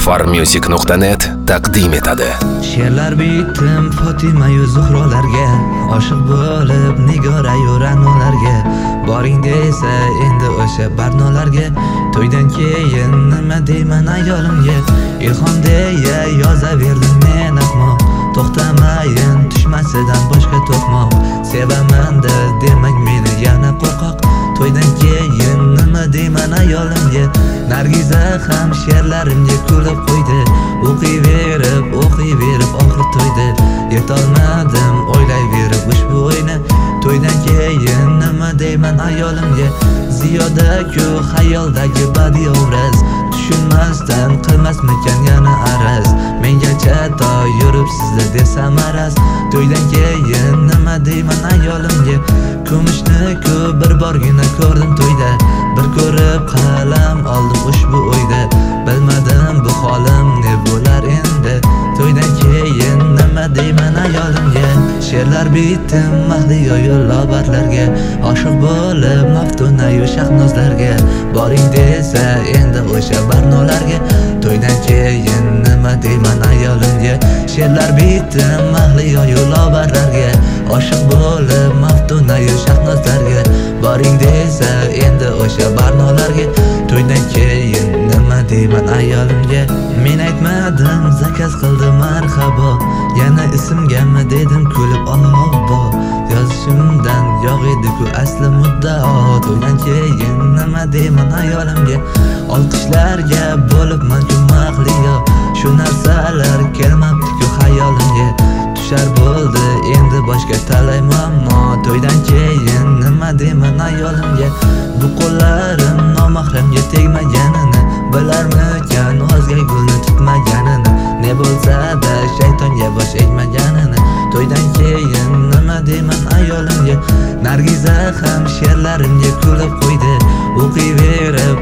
Farmusic.net taqdim etadi. She'rlar bitdim Fotimayu Zuhrolarga, oshiq bo'lib Nigorayu Ra'nolarga. Boring desa endi o'sha barnolarga, to'ydan keyin nima deyman ayolimga. Ilhom deya yozaverdim men ahmoq, to'xtamayin tushmasidan boshqa to'qmoq. Sevaman demak meni yana qo'rqoq, to'ydan keyin nima deyman ayolimga. Nargiza ham she'rlarimga kulib qo'ydi, o'qiyverib oxir to'ydi. Yetolmadim o'ylayverib ushbu o'yni, to'ydan keyin nima deyman ayolimga. Ziyoda-ku xayoldagi badiiy obraz, tushunmasdan qilmasmikan yana araz. Mengacha to yuribsizlar desam araz, to'ydan keyin nima deyman ayolimga. Kumushni-ku bir borgina ko'rdim to'yda, bir ko'rib qalam oldim ushbu o'yda. Bilmadim bu holim ne bo'lar endi, to'ydan keyin nima deyman ayolimga. She'rlar bitdim mahliyo yo'llobarlarga, oshiq bo'lib Maftunayu Shahnozlarga. Boring desa endi o'sha barnolarga, to'ydan keyin nima deyman ayolimga. She'rlar bitdim mahliyo yo'llobarlarga, oshiq bo'lib Maftunayu Shahnozlarga. Boring desa endi o'sha barnolarga, to'ydan keyin nima deyman ayolimga. Men aytmadim zakaz qildim marhabo, yana ismgami dedim kulib Alloh. Yozishimdan yo'q edi-ku asli muddao, to'ydan keyin nima deyman ayolimga. Olqishlarga bo'libman-ku mahliyo, shu narsalar kelmabdi-ku xayolimga. Tushar bo'ldi endi boshqa talay muammo, to'ydan keyin nima deyman ayolimga. Bu qo'llarim nomahramga tegmaganini, bilarmikan o'zga gulni tutmaganini, ne bo'lsa-da shaytonga bosh egmaganini, to'ydan keyin nima deyman ayolimga. Nargiza ham she'rlarimga kulib qo'ydi, o'qiyverib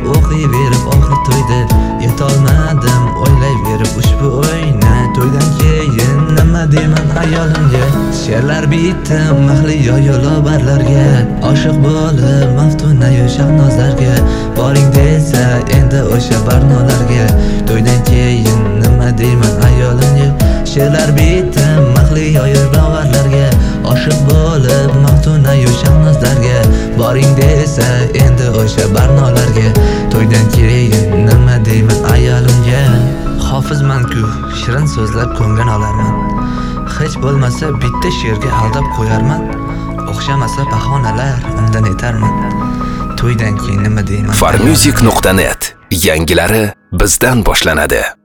oxir to'ydi. Yetolmadim o'ylayverib ushbu o'yni, to'ydan keyin nima deyman ayolimga. She'rlar bitdim mahliyo yo'llobarlarga, oshiq bo'lib Maftunayu Shahnozlarga. Boring desa endi o'sha barnolarga, to'ydan keyin nima deyman ayolimga. She'rlar bitdim mahliyo yo'llobarlarga, oshiq bo'lib Maftunayu Shahnozlarga. Boring desa endi o'sha barnolarga, to'ydan keyin nima deyman ayolimga. Hofizman-ku shirin so'zlab ko'ngil olarman, hech bo'lmasa bitta she'rga aldab qo'yarman. O'xshamasa bahonalar undan yetarman, to'ydan keyin nima deyman. Farmusic.net yangilari bizdan boshlanadi.